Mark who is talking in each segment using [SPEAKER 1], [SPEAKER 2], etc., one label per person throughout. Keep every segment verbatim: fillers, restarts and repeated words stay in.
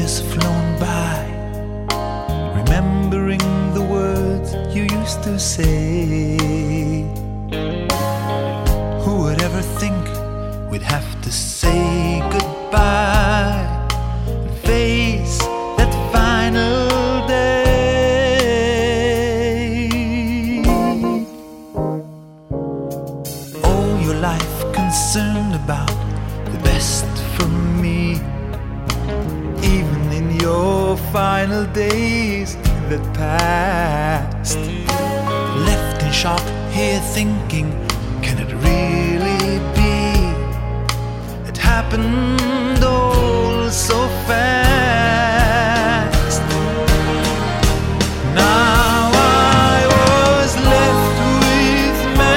[SPEAKER 1] years flown by, remembering the words you used to say. Who would ever think we'd have to say goodbye and face that final day? All your life concerned about the best for me, even in your final days that passed. Left in shock here thinking, can it really be? It happened all so fast. Now I was left with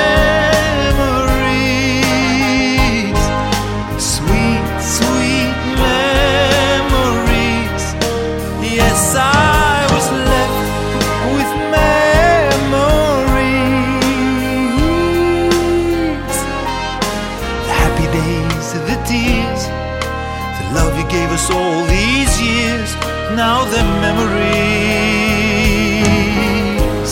[SPEAKER 1] memories, sweet, sweet memories. Yes, I was left with memories. The happy days, the tears, the love you gave us all these years, now they're memories.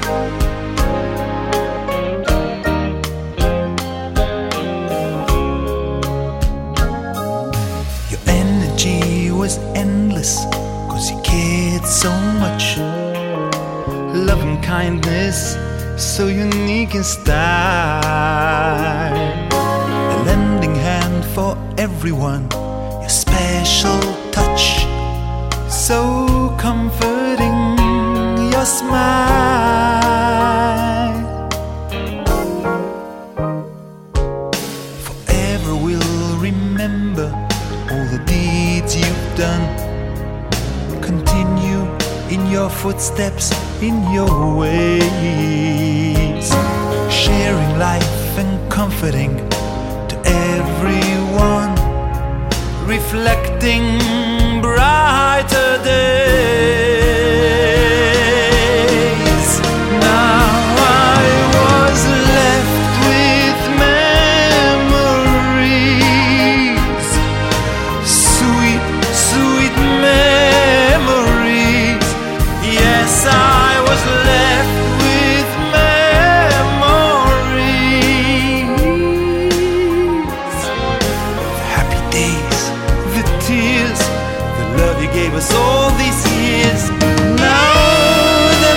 [SPEAKER 1] Your energy was endless, 'cause you cared so much. Love and kindness, so unique in style. A lending hand for everyone, your special touch, so comforting, your smile. Forever we'll remember all the deeds you've done. Continue in your footsteps, in your ways, sharing life and comforting to everyone, reflecting brighter days. Now I was left with memories, sweet, sweet memories. Yes, I was left with memories. The happy days, the tears, the love you gave us all these years, now the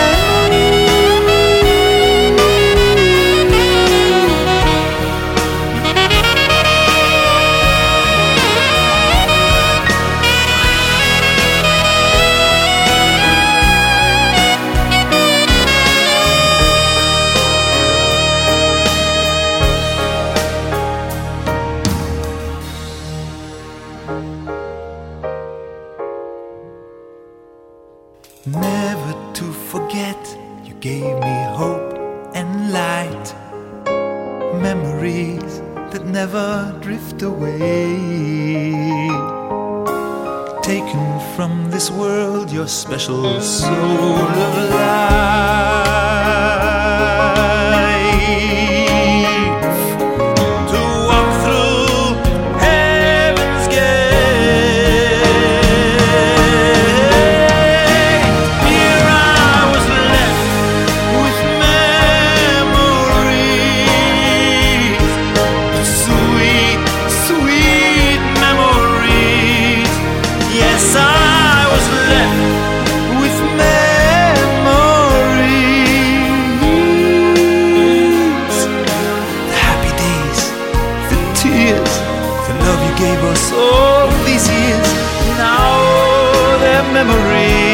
[SPEAKER 1] never to forget, you gave me hope and light, memories that never drift away. Taken from this world, your special soul of life, to walk through heaven's gate. Here I was left with memories, sweet, sweet memories. Yes, I was left with memories. The happy days, the tears, the love you gave us all these years, now they're memories.